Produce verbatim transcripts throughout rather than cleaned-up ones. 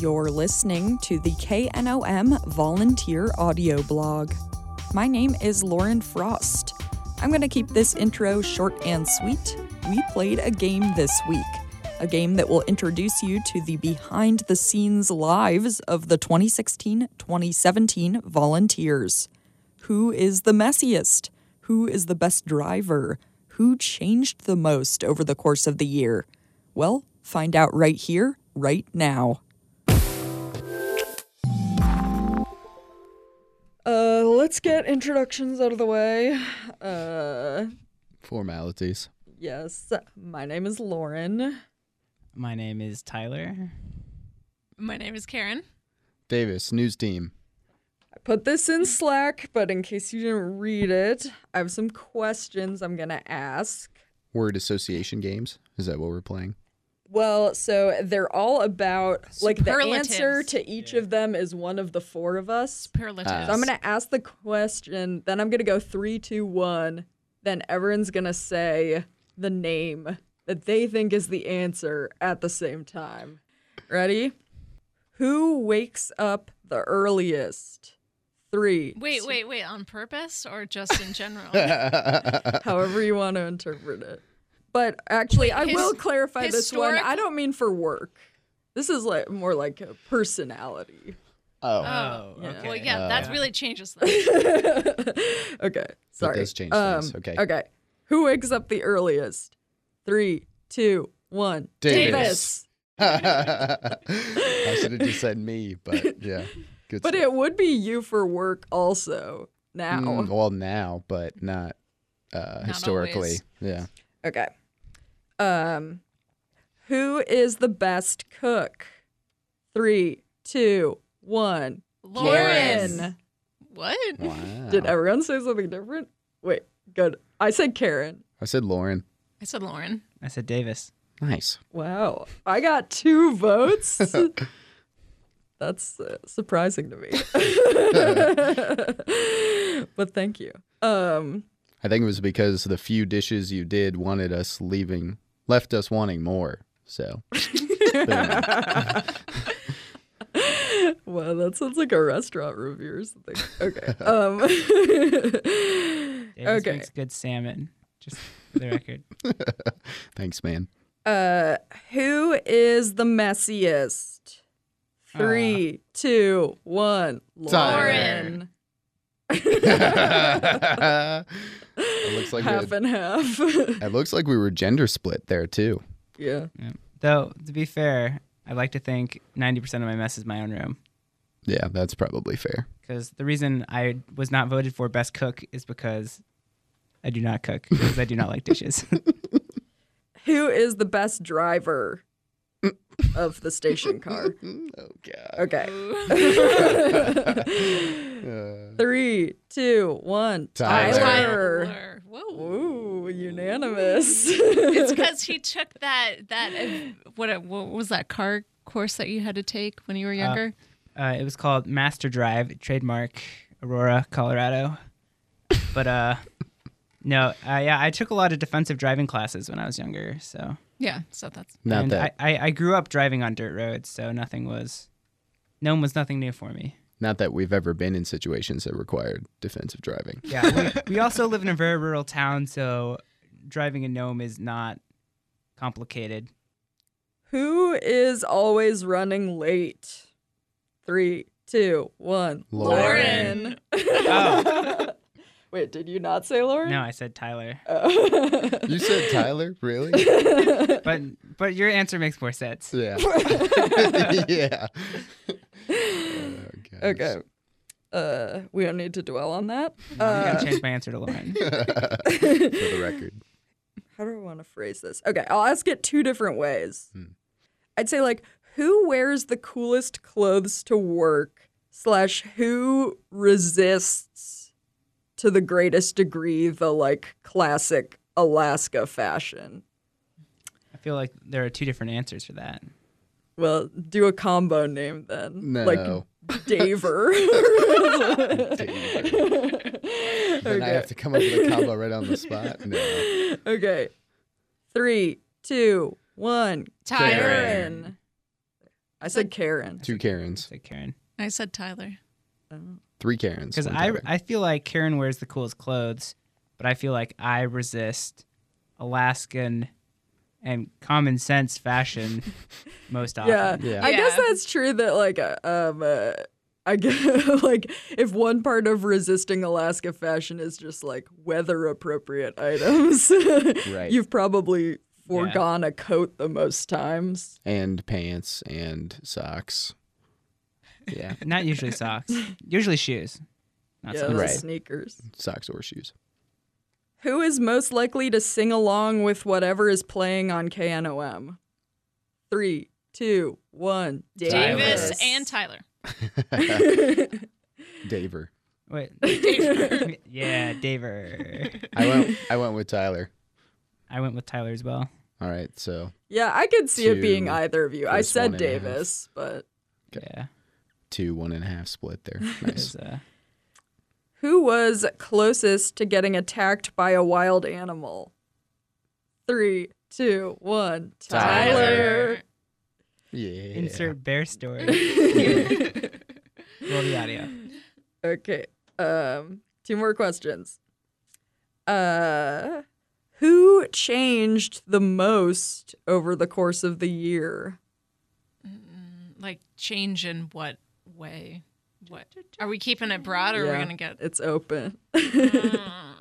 You're listening to the K N O M Volunteer Audio Blog. My name is Lauren Frost. I'm going to keep this intro short and sweet. We played a game this week, a game that will introduce you to the behind-the-scenes lives of the twenty sixteen twenty seventeen volunteers. Who is the messiest? Who is the best driver? Who changed the most over the course of the year? Well, find out right here, right now. Uh, let's get introductions out of the way. Uh, Formalities. yes, my name is Lauren. My name is Tyler. My name is Karen. Davis, news team. I put this in Slack, but in case you didn't read it, I have some questions I'm gonna ask. Word association games. Is that what we're playing? Well, so they're all about, like, the Superlatives. answer to each of them is one of the four of us. Superlatives. Ah. So I'm going to ask the question, then I'm going to go three, two, one. Then everyone's going to say the name that they think is the answer at the same time. Ready? Who wakes up the earliest? Three. Wait, two- wait, wait. On purpose or just in general? However you want to interpret it. But actually, Wait, I his- will clarify this one. historic- I don't mean for work. This is like more like a personality. Oh. Oh, yeah. well, yeah, Uh, that really changes things. Okay, sorry. does change um, things, okay. Okay. Who wakes up the earliest? Three, two, one. Davis. I should have just said me, but yeah. Good But stuff. it would be you for work also now. Mm, well, now, but not uh, historically. always. Yeah. Okay. Um, who is the best cook? Three, two, one. Lauren. Karen. What? Wow. Did everyone say something different? Wait, good. I said Karen. I said Lauren. I said Lauren. I said Davis. Nice. Wow. I got two votes. That's uh, surprising to me. But thank you. Um, I think it was because the few dishes you did wanted us leaving, left us wanting more. So. Boom. wow, that sounds like a restaurant review or something. Okay. Um, Davis Okay. makes good salmon, just for the record. Thanks, man. uh, who is the messiest? Three, two, one. Tyler. Lauren. It looks like we Half had- and half. it looks like we were gender split there too. yeah. Yeah. Though, to be fair, I like to think ninety percent of my mess is my own room. Yeah, that's probably fair. Because the reason I was not voted for best cook is because I do not cook, because I do not like dishes. Who is the best driver of the station car? Oh god. Okay. Uh, Three, two, one. Tyler. Tyler. Tyler. Whoa. Ooh, unanimous. It's because he took that that uh, what what was that car course that you had to take when you were younger? Uh, it was called Master Drive, trademark Aurora, Colorado. But uh, no, uh, yeah, I took a lot of defensive driving classes when I was younger. So yeah, so that's not and that I, I, I grew up driving on dirt roads, so nothing was, gnome was nothing new for me. not that we've ever been in situations that required defensive driving. Yeah, we, we also live in a very rural town, so driving a gnome is not complicated. Who is always running late? Three, two, one. Lauren. Oh. Wait, did you not say Lauren? No, I said Tyler. Oh. You said Tyler, really? But but your answer makes more sense. Yeah. Yeah. Oh, gosh. Okay. Uh, we don't need to dwell on that. I'm Uh, gonna change my answer to Lauren. For the record. how do I want to phrase this? Okay, I'll ask it two different ways. Hmm. I'd say, like, who wears the coolest clothes to work, slash, who resists to the greatest degree the, like, classic Alaska fashion? I feel like there are two different answers for that. Well, do a combo name then. No. Like, Daver. Then I have to come up with a combo right on the spot. No. Okay. Three, two, one. Tyler. Karen. I said Karen. Two Karens. Say Karen. I said Tyler. Three Karens. Because one I, Tyler. I feel like Karen wears the coolest clothes, but I feel like I resist Alaskan and common sense fashion most often. Yeah. Yeah. I guess Yeah. that's true that like uh, um uh, I guess like if one part of resisting Alaska fashion is just like weather appropriate items, Right. you've probably foregone a coat the most times. And pants and socks. Yeah. Not usually socks. Usually shoes. Not Yeah, socks. the Right. sneakers. Socks or shoes. Who is most likely to sing along with whatever is playing on K N O M? Three, two, one. Tyler. Davis Davis. and Tyler. Daver. Wait. Yeah, Daver. I went I went with Tyler. I went with Tyler as well. All right, so Yeah, I could see it being Two either of you. I versus said one and a half. Davis, but Yeah. two one and a half split there. It Nice. was, uh, who was closest to getting attacked by a wild animal? Three, two, one. Tyler. Yeah. insert bear story. Roll the audio. Okay. Um, two more questions. Uh, who changed the most over the course of the year? Like change in what way? What are we keeping it broad, or are Yeah, we gonna get? It's open. Mm,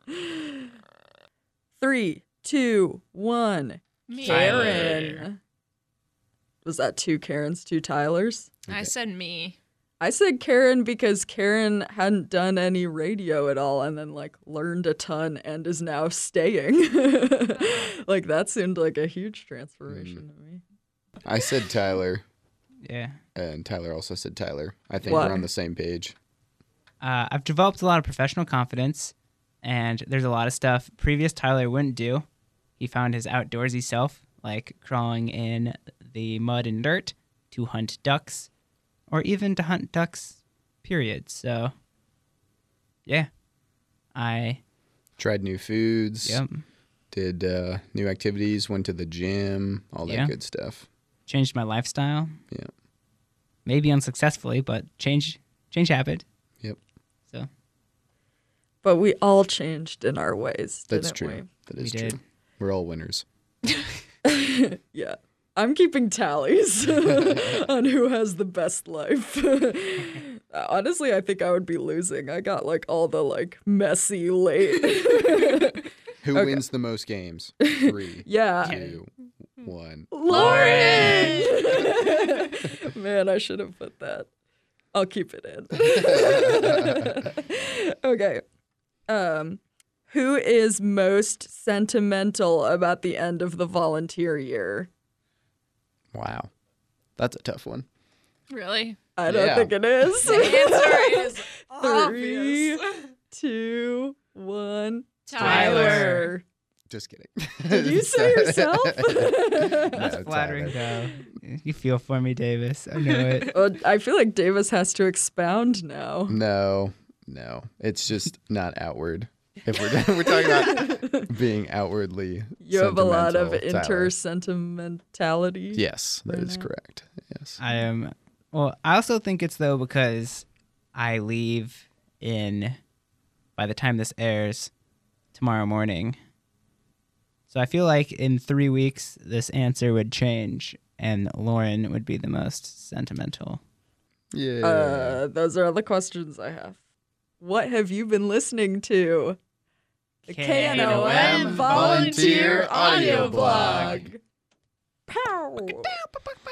Three, two, one. me. Karen. Was that two Karens, two Tylers? I said me. I said Karen because Karen hadn't done any radio at all and then like learned a ton and is now staying. Like that seemed like a huge transformation to me. I said Tyler, Yeah. and Tyler also said Tyler. I think Why? we're on the same page. Uh, I've developed a lot of professional confidence, and there's a lot of stuff previous Tyler wouldn't do. He found his outdoorsy self, like crawling in the mud and dirt to hunt ducks, or even to hunt ducks, period. So, yeah. I, Tried new foods. yep, Did uh, new activities. Went to the gym. All that Yeah. good stuff. changed my lifestyle. Yeah. Maybe unsuccessfully, but change change happened. Yep. So, But we all changed in our ways. That's didn't true. That We is did. true. We're all winners. We? Yeah. I'm keeping tallies on who has the best life. Honestly, I think I would be losing. I got like all the like messy late. Who Okay. wins the most games? Three, Yeah. two, one. Lauren! Man, I should have put that. I'll keep it in. Okay. Um, who is most sentimental about the end of the volunteer year? Wow. That's a tough one. Really? I don't Yeah. think it is. The answer is Three, obvious. two, one. Tyler. Just kidding. Did you say yourself? No, flattering Tyler. though. You feel for me, Davis. I know it. Well, I feel like Davis has to expound now. No, no. It's just not outward. If we're we're talking about being outwardly, You have a lot of sentimental, Tyler. inter-sentimentality. Yes, that right is now. correct. Yes. I am. Well, I also think it's though because I leave in by the time this airs tomorrow morning. So I feel like in three weeks this answer would change, and Lauren would be the most sentimental. Yeah. Uh, those are all the questions I have. What have you been listening to? The K N O M Volunteer Volunteer Audio Audio Blog. Blog. Pow!